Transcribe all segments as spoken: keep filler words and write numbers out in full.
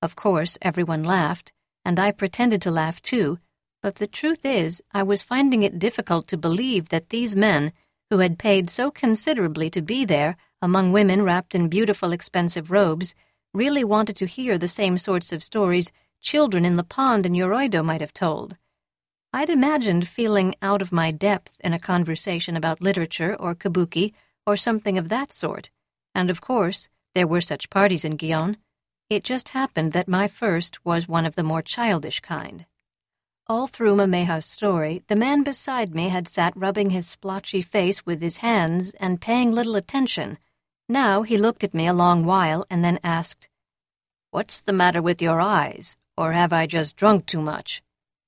Of course, everyone laughed, and I pretended to laugh too, but the truth is I was finding it difficult to believe that these men, who had paid so considerably to be there among women wrapped in beautiful expensive robes, really wanted to hear the same sorts of stories children in the pond in Yoroido might have told. I'd imagined feeling out of my depth in a conversation about literature or kabuki or something of that sort, and of course there were such parties in Gion. It just happened that my first was one of the more childish kind. All through Mameha's story, the man beside me had sat rubbing his splotchy face with his hands and paying little attention. Now he looked at me a long while and then asked, "What's the matter with your eyes, or have I just drunk too much?"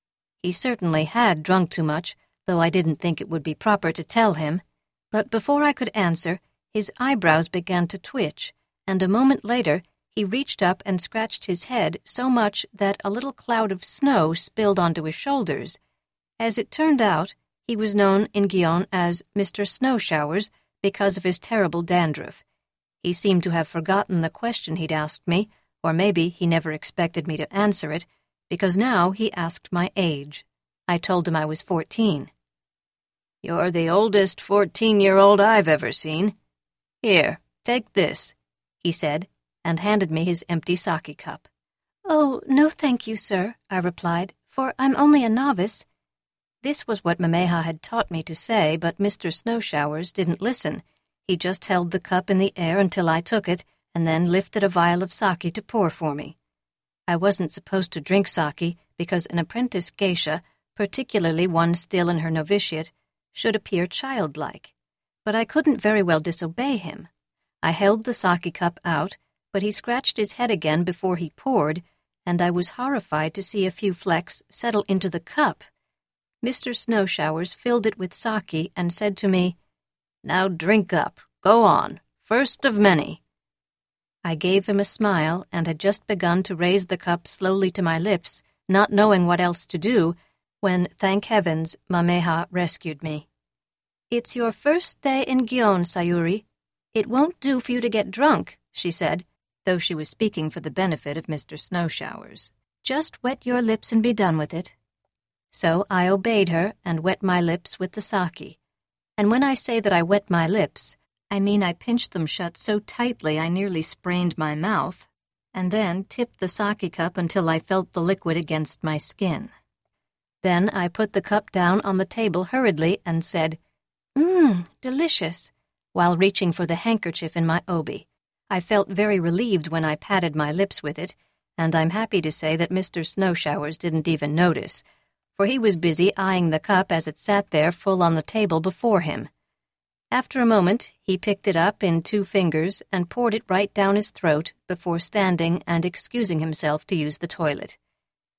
He certainly had drunk too much, though I didn't think it would be proper to tell him. But before I could answer, his eyebrows began to twitch, and a moment later he reached up and scratched his head so much that a little cloud of snow spilled onto his shoulders. As it turned out, he was known in Gion as Mister Snow Showers because of his terrible dandruff. He seemed to have forgotten the question he'd asked me, or maybe he never expected me to answer it, because now he asked my age. I told him I was fourteen. "You're the oldest fourteen-year-old I've ever seen. Here, take this," he said, and handed me his empty sake cup. "Oh, no thank you, sir," I replied, "for I'm only a novice." This was what Mameha had taught me to say, but Mister Snow Showers didn't listen. He just held the cup in the air until I took it, and then lifted a vial of sake to pour for me. I wasn't supposed to drink sake because an apprentice geisha, particularly one still in her novitiate, should appear childlike. But I couldn't very well disobey him. I held the sake cup out, but he scratched his head again before he poured, and I was horrified to see a few flecks settle into the cup. Mister Snow Showers filled it with sake and said to me, "Now drink up. Go on. First of many." I gave him a smile and had just begun to raise the cup slowly to my lips, not knowing what else to do, when, thank heavens, Mameha rescued me. "It's your first day in Gion, Sayuri. It won't do for you to get drunk," she said, though she was speaking for the benefit of Mister Snow Showers. "Just wet your lips and be done with it." So I obeyed her and wet my lips with the sake. And when I say that I wet my lips, I mean I pinched them shut so tightly I nearly sprained my mouth, and then tipped the sake cup until I felt the liquid against my skin. Then I put the cup down on the table hurriedly and said, "Mmm, delicious," while reaching for the handkerchief in my obi. I felt very relieved when I patted my lips with it, and I'm happy to say that Mister Snow Showers didn't even notice, for he was busy eyeing the cup as it sat there full on the table before him. After a moment, he picked it up in two fingers and poured it right down his throat before standing and excusing himself to use the toilet.